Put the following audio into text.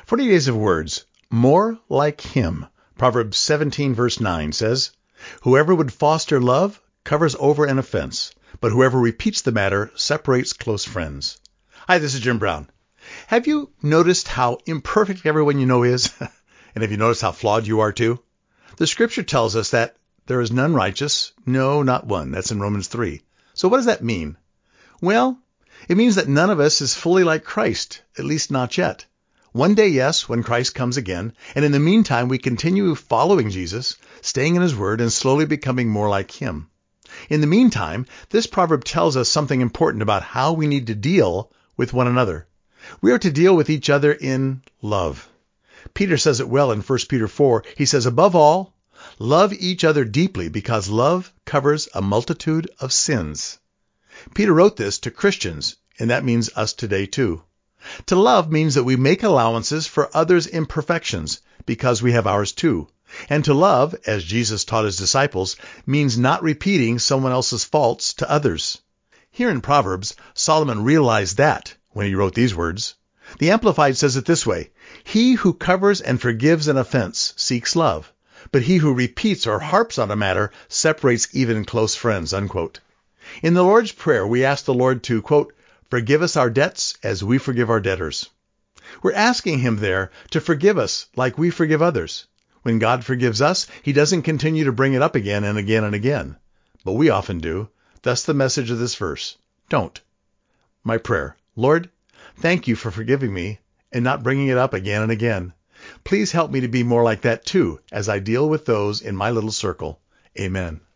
40 Days of Words, more like Him. Proverbs 17 verse 9 says, "Whoever would foster love covers over an offense, but whoever repeats the matter separates close friends." Hi, this is Jim Brown. Have you noticed how imperfect everyone you know is? And have you noticed how flawed you are too? The scripture tells us that there is none righteous, no, not one. That's in Romans 3. So what does that mean? Well, it means that none of us is fully like Christ, at least not yet. One day, yes, when Christ comes again, and in the meantime, we continue following Jesus, staying in His Word, and slowly becoming more like Him. In the meantime, this proverb tells us something important about how we need to deal with one another. We are to deal with each other in love. Peter says it well in 1 Peter 4. He says, "Above all, love each other deeply, because love covers a multitude of sins." Peter wrote this to Christians, and that means us today too. To love means that we make allowances for others' imperfections, because we have ours too. And to love, as Jesus taught His disciples, means not repeating someone else's faults to others. Here in Proverbs, Solomon realized that when he wrote these words. The Amplified says it this way: "He who covers and forgives an offense seeks love, but he who repeats or harps on a matter separates even close friends." Unquote. In the Lord's Prayer, we ask the Lord to, quote, "Forgive us our debts as we forgive our debtors." We're asking Him there to forgive us like we forgive others. When God forgives us, He doesn't continue to bring it up again and again and again. But we often do. Thus the message of this verse: don't. My prayer: Lord, thank You for forgiving me and not bringing it up again and again. Please help me to be more like that too as I deal with those in my little circle. Amen.